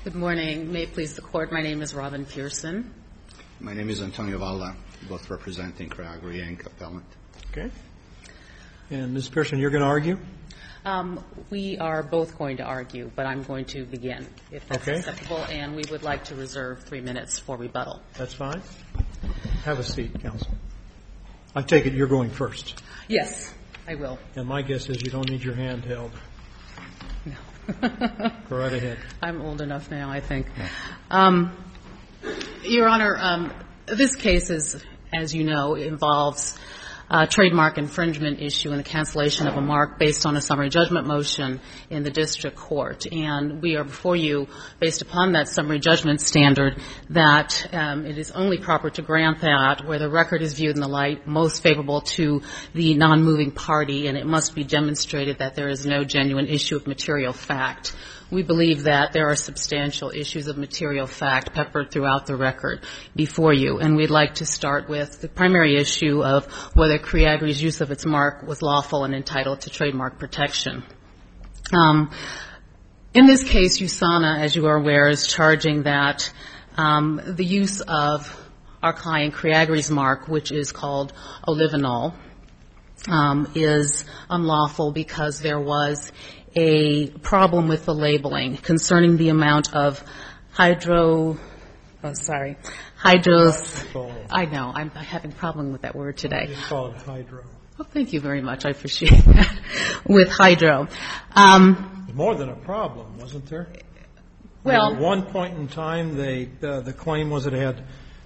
Good morning. May it please the Court, my name is Robin Pearson. My name is Antonio Valla, both representing Creagri Inc. appellant. Okay. And Ms. Pearson, you're going to argue? We are both going to argue, but I'm going to begin, if that's okay. acceptable, and we would like to reserve 3 minutes for rebuttal. That's fine. Have a seat, counsel. I take it you're going first. Yes, I will. And my guess is you don't need your hand held. No. Go right ahead. I'm old enough now, I think. Your Honor, this case is, as you know, involves a trademark infringement issue and the cancellation of a mark based on a summary judgment motion in the district court. And we are before you based upon that summary judgment standard that it is only proper to grant that where the record is viewed in the light most favorable to the non-moving party, and it must be demonstrated that there is no genuine issue of material fact. We believe that there are substantial issues of material fact peppered throughout the record before you, and we'd like to start with the primary issue of whether Creagri's use of its mark was lawful and entitled to trademark protection. In this case, USANA, as you are aware, is charging that the use of our client Creagri's mark, which is called Olivenol, is unlawful because there was a problem with the labeling concerning the amount of I know, I'm having a problem with that word today. You call it hydro. Well, thank you very much. I appreciate that. With hydro. More than a problem, wasn't there? Well, at one point in time, the claim was it had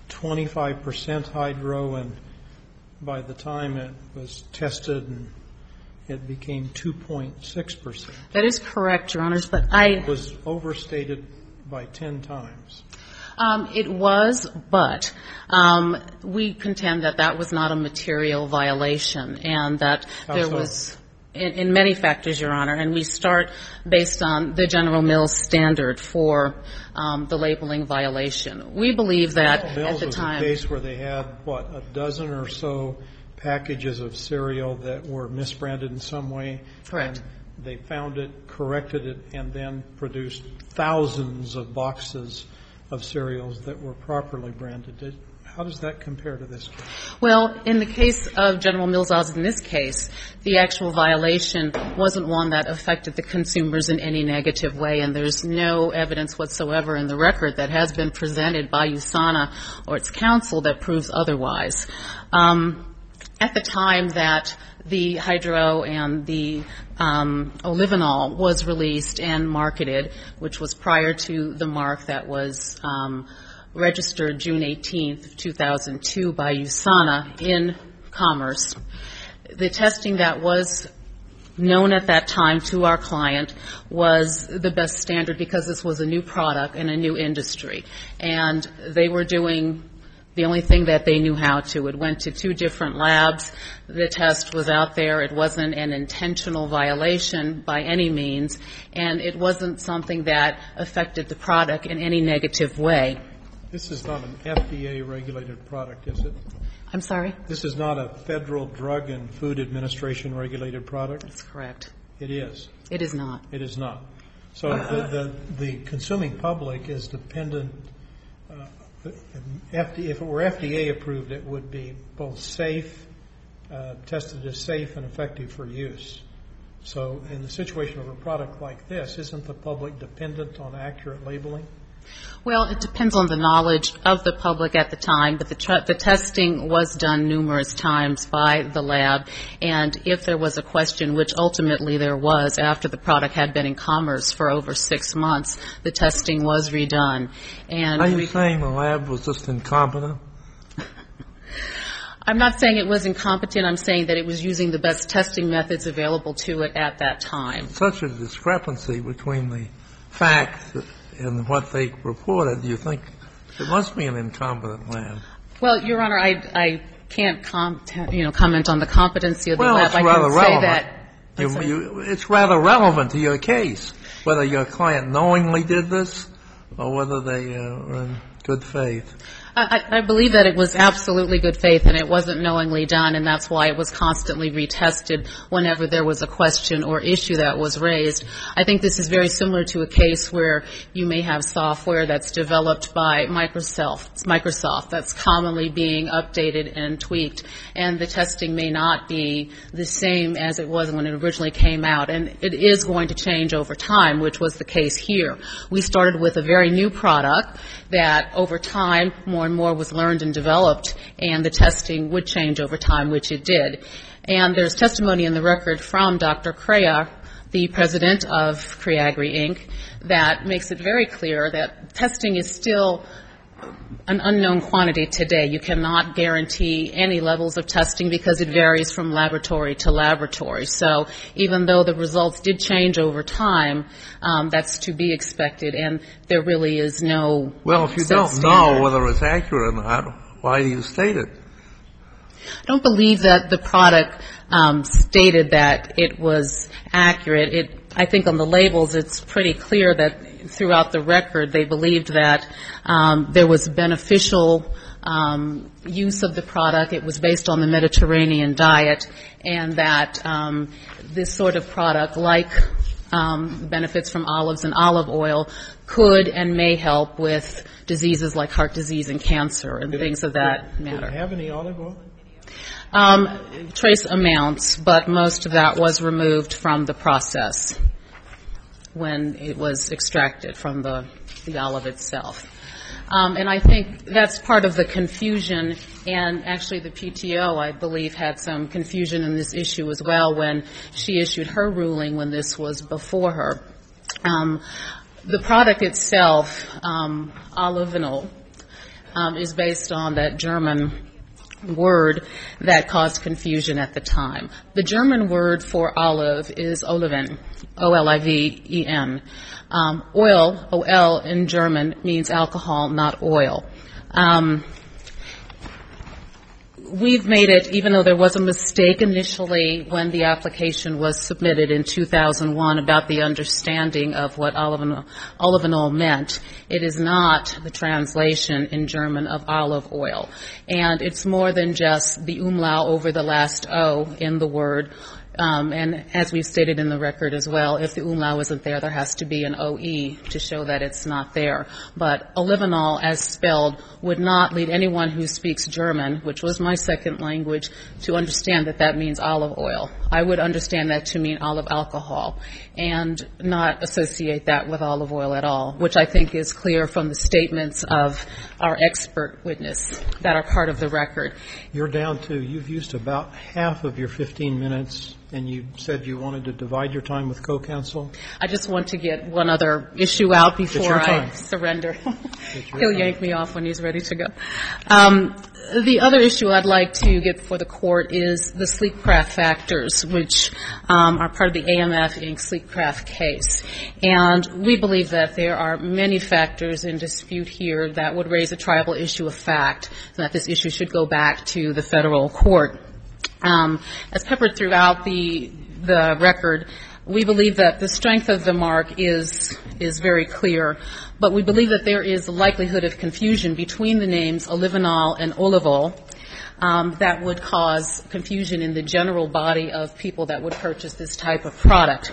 25% hydro, and by the time it was tested and it became 2.6%. That is correct, Your Honors, but It was overstated by 10 times. It was, but we contend that that was not a material violation and that there was, in many factors, Your Honor, and we start based on the General Mills standard for the labeling violation. We believe that at the time. Mills was a case where they had, a dozen or so packages of cereal that were misbranded in some way. Correct. And they found it, corrected it, and then produced thousands of boxes of cereals that were properly branded. How does that compare to this case? Well, in the case of General Mills, as in this case, the actual violation wasn't one that affected the consumers in any negative way, and there's no evidence whatsoever in the record that has been presented by USANA or its counsel that proves otherwise. At the time that the hydro and the Olivenol was released and marketed, which was prior to the mark that was registered June 18th, 2002 by USANA in commerce, the testing that was known at that time to our client was the best standard because this was a new product and a new industry. And they were doing the only thing that they knew how to. It went to 2 different labs. The test was out there. It wasn't an intentional violation by any means, and it wasn't something that affected the product in any negative way. This is not an FDA-regulated product, is it? I'm sorry? This is not a Federal Drug and Food Administration-regulated product? That's correct. It is? It is not. It is not. So the consuming public is dependent. If it were FDA approved, it would be both safe, tested as safe and effective for use. So in the situation of a product like this, isn't the public dependent on accurate labeling? Well, it depends on the knowledge of the public at the time, but the testing was done numerous times by the lab, and if there was a question, which ultimately there was after the product had been in commerce for over 6 months, the testing was redone. And are you saying the lab was just incompetent? I'm not saying it was incompetent. I'm saying that it was using the best testing methods available to it at that time. Such a discrepancy between the facts and what they reported, do you think it must be an incompetent lab? Well, Your Honor, I can't comment on the competency of the lab. It's rather relevant. It's rather relevant to your case, whether your client knowingly did this or whether they were in good faith? I believe that it was absolutely good faith and it wasn't knowingly done, and that's why it was constantly retested whenever there was a question or issue that was raised. I think this is very similar to a case where you may have software that's developed by Microsoft that's commonly being updated and tweaked, and the testing may not be the same as it was when it originally came out, and it is going to change over time, which was the case here. We started with a very new product that over time more and more was learned and developed, and the testing would change over time, which it did. And there's testimony in the record from Dr. Crea, the president of Creagri Inc., that makes it very clear that testing is still an unknown quantity today. You cannot guarantee any levels of testing because it varies from laboratory to laboratory. So even though the results did change over time, that's to be expected, and there really is no Well, if you set don't standard. know whether it's accurate or not, why do you state it? I don't believe that the product stated that it was accurate. I think on the labels it's pretty clear that throughout the record they believed that there was beneficial use of the product. It was based on the Mediterranean diet, and that this sort of product, like benefits from olives and olive oil, could and may help with diseases like heart disease and cancer and things of that matter. Did it have any olive oil? Trace amounts, but most of that was removed from the process when it was extracted from the olive itself. And I think that's part of the confusion, and actually the PTO, I believe, had some confusion in this issue as well when she issued her ruling when this was before her. The product itself, olivenol, is based on that German word that caused confusion at the time. The German word for olive is Oliven, O-L-I-V-E-N. Oil, O-L in German, means alcohol, not oil. We've made it, even though there was a mistake initially when the application was submitted in 2001 about the understanding of what olivenol meant, it is not the translation in German of olive oil. And it's more than just the umlaut over the last O in the word. And as we've stated in the record as well, if the umlaut isn't there, there has to be an OE to show that it's not there. But olivenol, as spelled, would not lead anyone who speaks German, which was my second language, to understand that that means olive oil. I would understand that to mean olive alcohol and not associate that with olive oil at all, which I think is clear from the statements of our expert witness that are part of the record. You're down to, you've used about half of your 15 minutes, and you said you wanted to divide your time with co-counsel. I just want to get one other issue out before I time. surrender. time. He'll yank me off when he's ready to go. The other issue I'd like to get before the court is the Sleepcraft factors, which are part of the AMF Inc. Sleepcraft case. And we believe that there are many factors in dispute here that would raise a tribal issue of fact, and that this issue should go back to the federal court. As peppered throughout the record, we believe that the strength of the mark is very clear, but we believe that there is a likelihood of confusion between the names olivenol and olivol that would cause confusion in the general body of people that would purchase this type of product.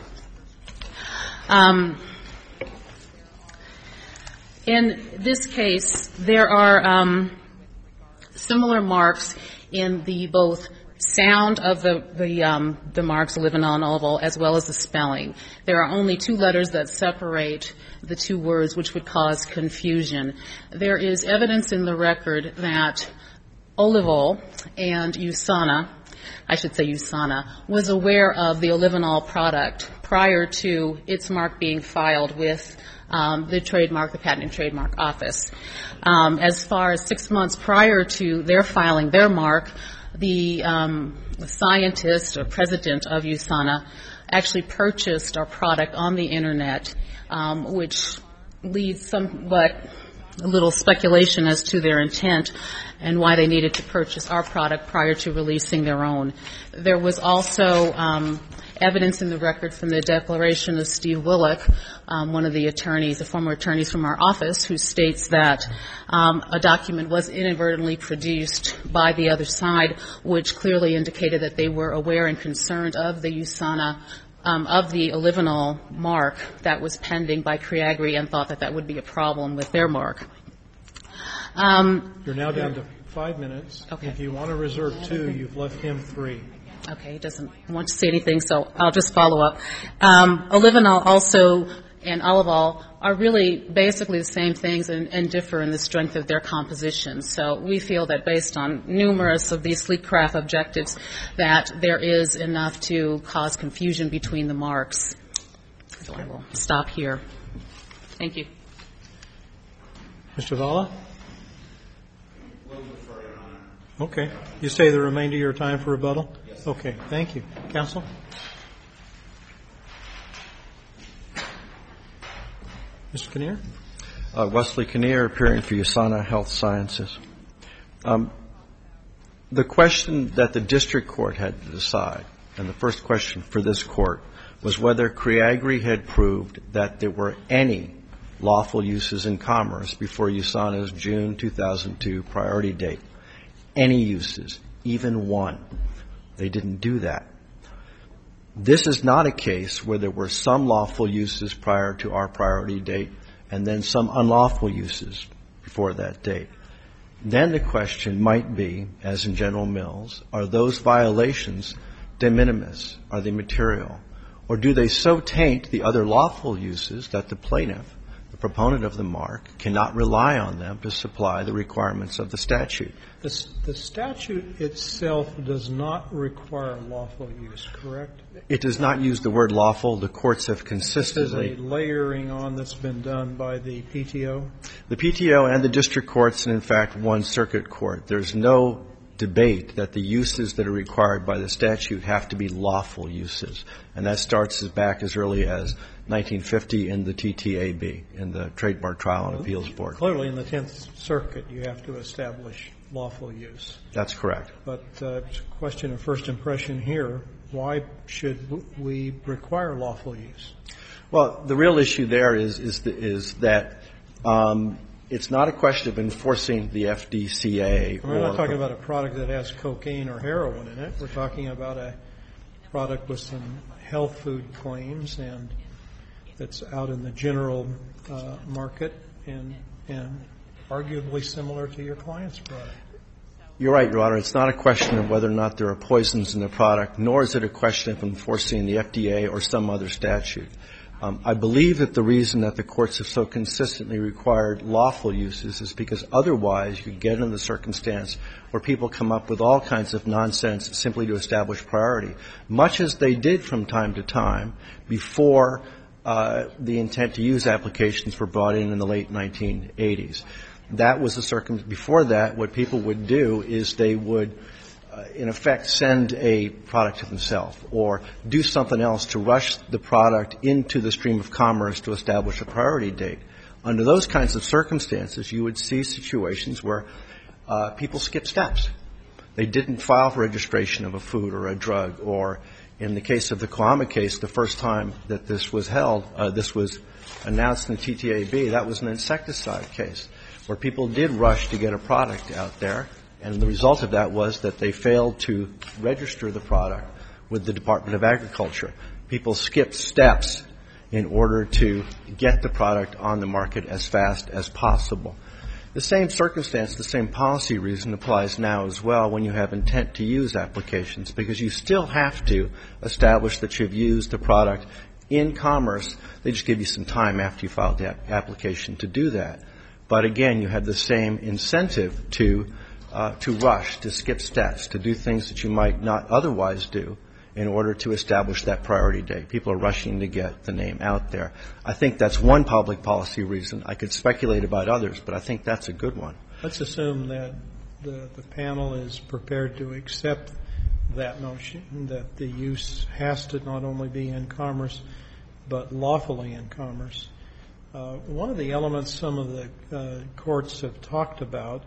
In this case, there are similar marks in the both sound of the marks olivenol and olivol, as well as the spelling. There are only two letters that separate the two words, which would cause confusion. There is evidence in the record that olivol and USANA, was aware of the olivenol product prior to its mark being filed with the Patent and Trademark Office. As far as 6 months prior to their filing their mark, the scientist or president of USANA actually purchased our product on the internet, which leads somewhat little speculation as to their intent and why they needed to purchase our product prior to releasing their own. There was also evidence in the record from the declaration of Steve Willock, one of the attorneys, the former attorneys from our office, who states that a document was inadvertently produced by the other side, which clearly indicated that they were aware and concerned of the USANA, of the Olivenol mark that was pending by Creagri, and thought that that would be a problem with their mark. You're now down to 5 minutes. Okay. If you want to reserve 2, you've left him 3. Okay, he doesn't want to say anything, so I'll just follow up. Olivenol also and Olivol are really basically the same things and differ in the strength of their composition. So we feel that based on numerous of these sleek craft objectives that there is enough to cause confusion between the marks. So I will stop here. Thank you. Mr. Vala? Okay. You say the remainder of your time for rebuttal? Yes. Okay. Thank you. Counsel? Mr. Kinnear? Wesley Kinnear, appearing for USANA Health Sciences. The question that the district court had to decide, and the first question for this court, was whether Creagri had proved that there were any lawful uses in commerce before USANA's June 2002 priority date. Any uses, even one. They didn't do that. This is not a case where there were some lawful uses prior to our priority date and then some unlawful uses before that date. Then the question might be, as in General Mills, are those violations de minimis? Are they material? Or do they so taint the other lawful uses that the plaintiff, the proponent of the mark, cannot rely on them to supply the requirements of the statute? The statute itself does not require lawful use, correct? It does not use the word lawful. The courts have consistently... This is a layering on that's been done by the PTO? The PTO and the district courts, and in fact one circuit court. There's no debate that the uses that are required by the statute have to be lawful uses. And that starts back as early as 1950 in the TTAB, in the Trademark Trial and Appeals Board. Clearly in the 10th Circuit you have to establish lawful use. That's correct. But it's a question of first impression here. Why should we require lawful use? Well, the real issue there is that it's not a question of enforcing the FDCA. We're not talking about a product that has cocaine or heroin in it. We're talking about a product with some health food claims and that's out in the general market and arguably similar to your client's product. You're right, Your Honor. It's not a question of whether or not there are poisons in the product, nor is it a question of enforcing the FDA or some other statute. I believe that the reason that the courts have so consistently required lawful uses is because otherwise you get in the circumstance where people come up with all kinds of nonsense simply to establish priority, much as they did from time to time before the intent to use applications were brought in the late 1980s. That was the circumstance. Before that, what people would do is they would, in effect, send a product to themselves or do something else to rush the product into the stream of commerce to establish a priority date. Under those kinds of circumstances, you would see situations where people skip steps. They didn't file for registration of a food or a drug, or in the case of the Coama case, the first time that this was held, this was announced in the TTAB, that was an insecticide case where people did rush to get a product out there, and the result of that was that they failed to register the product with the Department of Agriculture. People skipped steps in order to get the product on the market as fast as possible. The same circumstance, the same policy reason applies now as well when you have intent to use applications, because you still have to establish that you've used the product in commerce. They just give you some time after you file the application to do that. But again, you have the same incentive to rush, to skip steps, to do things that you might not otherwise do in order to establish that priority date. People are rushing to get the name out there. I think that's one public policy reason. I could speculate about others, but I think that's a good one. Let's assume that the panel is prepared to accept that notion, that the use has to not only be in commerce, but lawfully in commerce. One of the elements some of the courts have talked about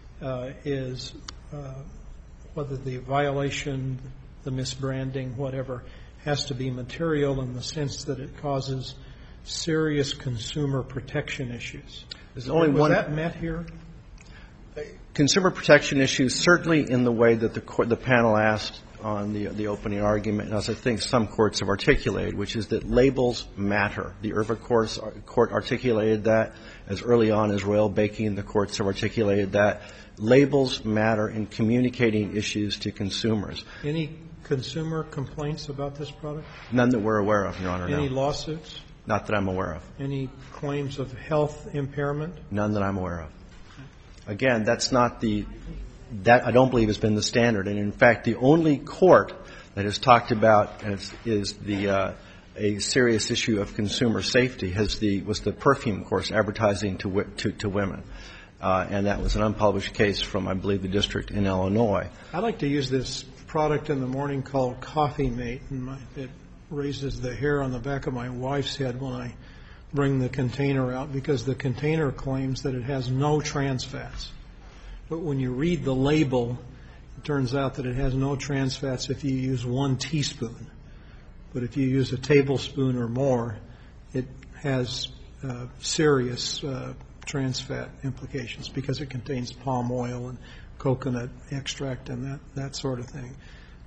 is whether the violation, the misbranding, whatever, has to be material in the sense that it causes serious consumer protection issues. There's only Was one. that met here? Consumer protection issues, certainly in the way that the panel asked on the opening argument, as I think some courts have articulated, which is that labels matter. The Irva court articulated that as early on as Royal Baking. The courts have articulated that. Labels matter in communicating issues to consumers. Any consumer complaints about this product? None that we're aware of, Your Honor, no. Any lawsuits? Not that I'm aware of. Any claims of health impairment? None that I'm aware of. Again, that's not that I don't believe has been the standard. And in fact, the only court that has talked about is a serious issue of consumer safety was the perfume course, advertising to women. And that was an unpublished case from, I believe, the district in Illinois. I like to use this product in the morning called Coffee Mate, and it raises the hair on the back of my wife's head when I bring the container out, because the container claims that it has no trans fats. But when you read the label, it turns out that it has no trans fats if you use 1 teaspoon. But if you use a tablespoon or more, it has serious trans fat implications because it contains palm oil and coconut extract and that sort of thing.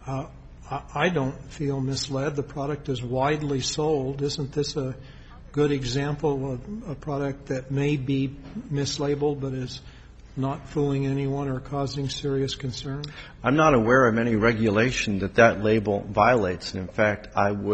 I don't feel misled. The product is widely sold. Isn't this a good example of a product that may be mislabeled but is not fooling anyone or causing serious concern? I'm not aware of any regulation that label violates. And in fact,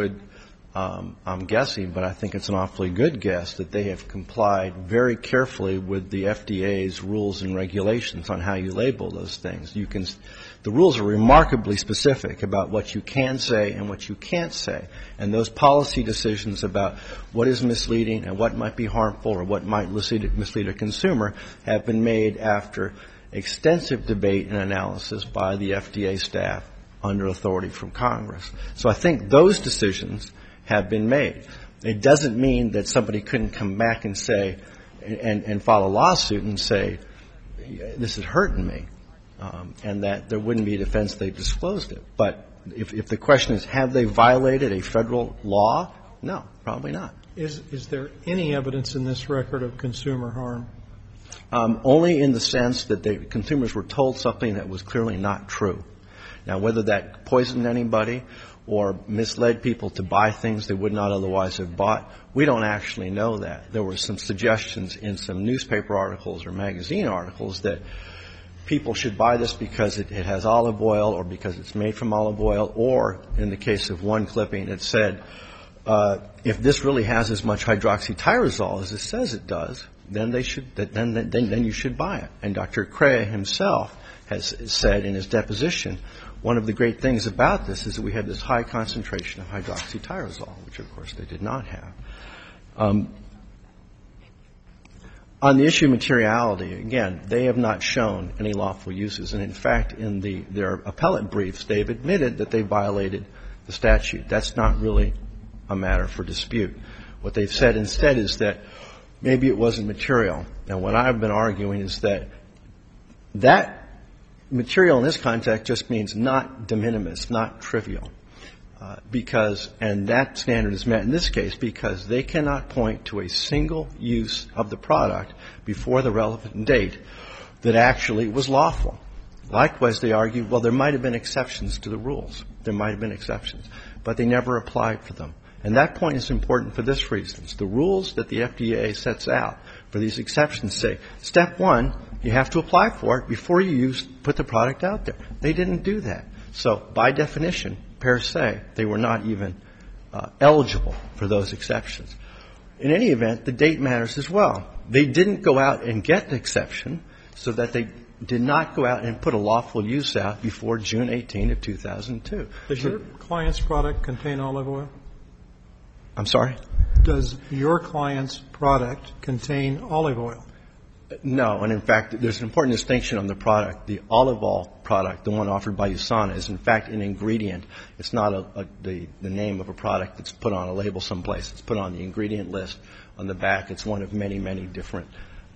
I'm guessing, but I think it's an awfully good guess, that they have complied very carefully with the FDA's rules and regulations on how you label those things. The rules are remarkably specific about what you can say and what you can't say. And those policy decisions about what is misleading and what might be harmful or what might mislead a consumer have been made after extensive debate and analysis by the FDA staff under authority from Congress. So I think those decisions have been made. It doesn't mean that somebody couldn't come back and say, and file a lawsuit and say, this is hurting me, and that there wouldn't be a defense they disclosed it. But if the question is, have they violated a federal law? No, probably not. Is there any evidence in this record of consumer harm? Only in the sense that the consumers were told something that was clearly not true. Now, whether that poisoned anybody or misled people to buy things they would not otherwise have bought, we don't actually know that. There were some suggestions in some newspaper articles or magazine articles that people should buy this because it has olive oil or because it's made from olive oil, or in the case of one clipping, it said, if this really has as much hydroxytyrosol as it says it does, then you should buy it. And Dr. Cray himself has said in his deposition, one of the great things about this is that we had this high concentration of hydroxytyrosol, which of course they did not have. On the issue of materiality, again, they have not shown any lawful uses. And in fact, in their appellate briefs, they've admitted that they violated the statute. That's not really a matter for dispute. What they've said instead is that maybe it wasn't material. Now, what I've been arguing is that material in this context just means not de minimis, not trivial, and that standard is met in this case because they cannot point to a single use of the product before the relevant date that actually was lawful. Likewise, they argue, well, there might have been exceptions to the rules. There might have been exceptions, but they never applied for them. And that point is important for this reason. The rules that the FDA sets out for these exceptions say, step one, you have to apply for it before you put the product out there. They didn't do that. So by definition, per se, they were not even eligible for those exceptions. In any event, the date matters as well. They didn't go out and get an exception so that they did not go out and put a lawful use out before June 18 of 2002. Does your client's product contain olive oil? I'm sorry? Does your client's product contain olive oil? No, and in fact, there's an important distinction on the product. The olive oil product, the one offered by USANA, is in fact an ingredient. It's not the name of a product that's put on a label someplace. It's put on the ingredient list on the back. It's one of many, many different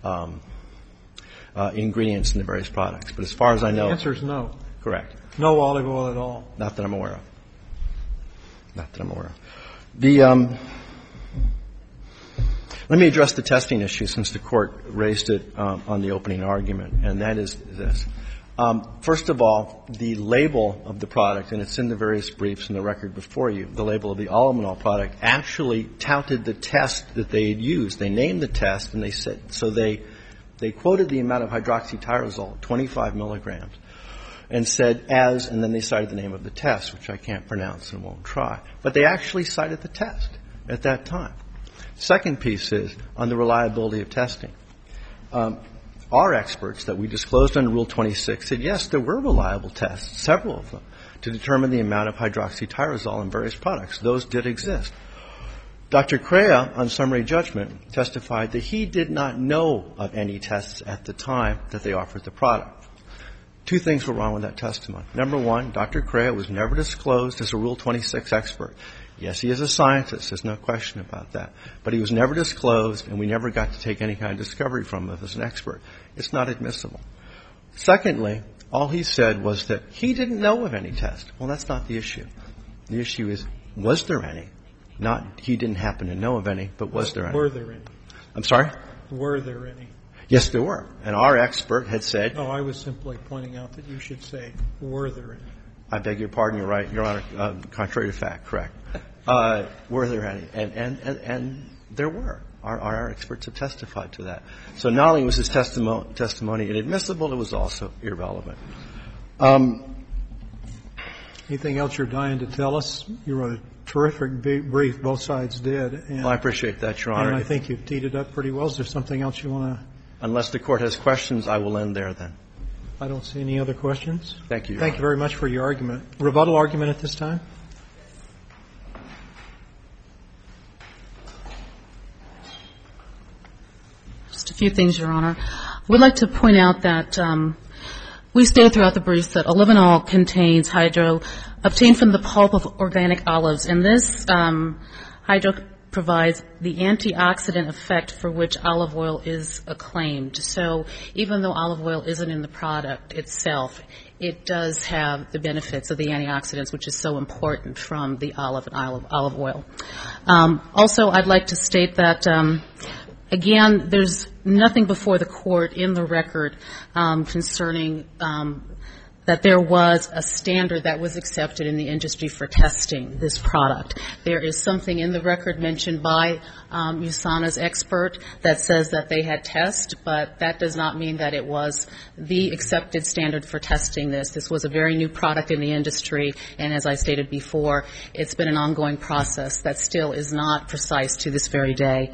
ingredients in the various products. But as far as I know. The answer is no. Correct. No olive oil at all. Not that I'm aware of. Not that I'm aware of. Let me address the testing issue since the Court raised it on the opening argument, and that is this. First of all, the label of the product, and it's in the various briefs in the record before you, the label of the Olivenol product actually touted the test that they had used. They named the test, and they said, so they quoted the amount of hydroxytyrosol, 25 milligrams, and said and then they cited the name of the test, which I can't pronounce and won't try. But they actually cited the test at that time. Second piece is on the reliability of testing. Our experts that we disclosed under Rule 26 said, yes, there were reliable tests, several of them, to determine the amount of hydroxytyrosol in various products. Those did exist. Dr. Crea, on summary judgment, testified that he did not know of any tests at the time that they offered the product. Two things were wrong with that testimony. Number one, Dr. Crea was never disclosed as a Rule 26 expert. Yes, he is a scientist. There's no question about that. But he was never disclosed, and we never got to take any kind of discovery from him as an expert. It's not admissible. Secondly, all he said was that he didn't know of any test. Well, that's not the issue. The issue is, was there any? Not he didn't happen to know of any, but was there any? Were there any? I'm sorry? Were there any? Yes, there were. And our expert had said. No, I was simply pointing out that you should say, were there any? I beg your pardon, you're right, Your Honor, contrary to fact, correct. Were there any? And there were. Our experts have testified to that. So not only was his testimony inadmissible, it was also irrelevant. Anything else you're dying to tell us? You wrote a terrific brief, both sides did. Well, I appreciate that, Your Honor. And I think you've teed it up pretty well. Is there something else you want to? Unless the Court has questions, I will end there then. I don't see any other questions. Thank you, Your Thank Honor. you very much for your argument. Rebuttal argument at this time? Just a few things, Your Honor. I would like to point out that we stated throughout the briefs that olivenol contains hydro obtained from the pulp of organic olives, and this hydro provides the antioxidant effect for which olive oil is acclaimed. So even though olive oil isn't in the product itself, it does have the benefits of the antioxidants, which is so important from the olive and olive oil. Also, I'd like to state that, again, there's nothing before the Court in the record concerning that there was a standard that was accepted in the industry for testing this product. There is something in the record mentioned by USANA's expert that says that they had tests, but that does not mean that it was the accepted standard for testing this. This was a very new product in the industry, and as I stated before, it's been an ongoing process that still is not precise to this very day.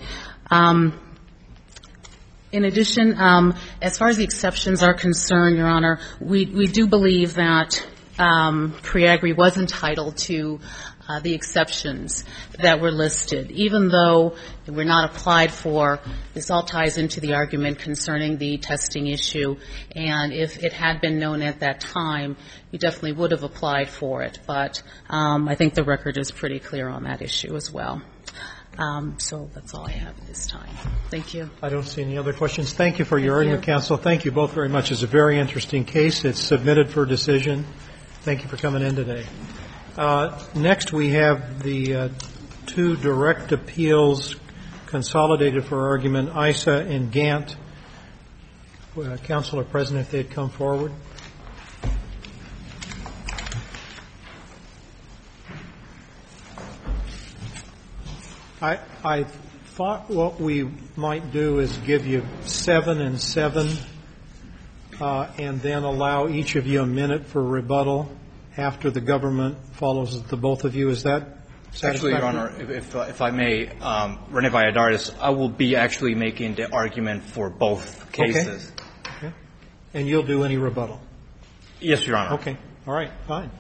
In addition, as far as the exceptions are concerned, Your Honor, we do believe that Creagri was entitled to the exceptions that were listed. Even though they were not applied for, this all ties into the argument concerning the testing issue, and if it had been known at that time, we definitely would have applied for it. But I think the record is pretty clear on that issue as well. So that's all I have at this time. Thank you. I don't see any other questions. Thank you for your argument, counsel. Thank you both very much. It's a very interesting case. It's submitted for decision. Thank you for coming in today. Next, we have the two direct appeals consolidated for argument, ISA and Gant. Counsel or President, if they'd come forward. I thought what we might do is give you 7 and 7 and then allow each of you a minute for rebuttal after the government follows the both of you. Is that satisfactory? Actually, Your Honor, if I may, Rene Valladares, I will be actually making the argument for both cases. Okay. And you'll do any rebuttal? Yes, Your Honor. Okay. All right. Fine.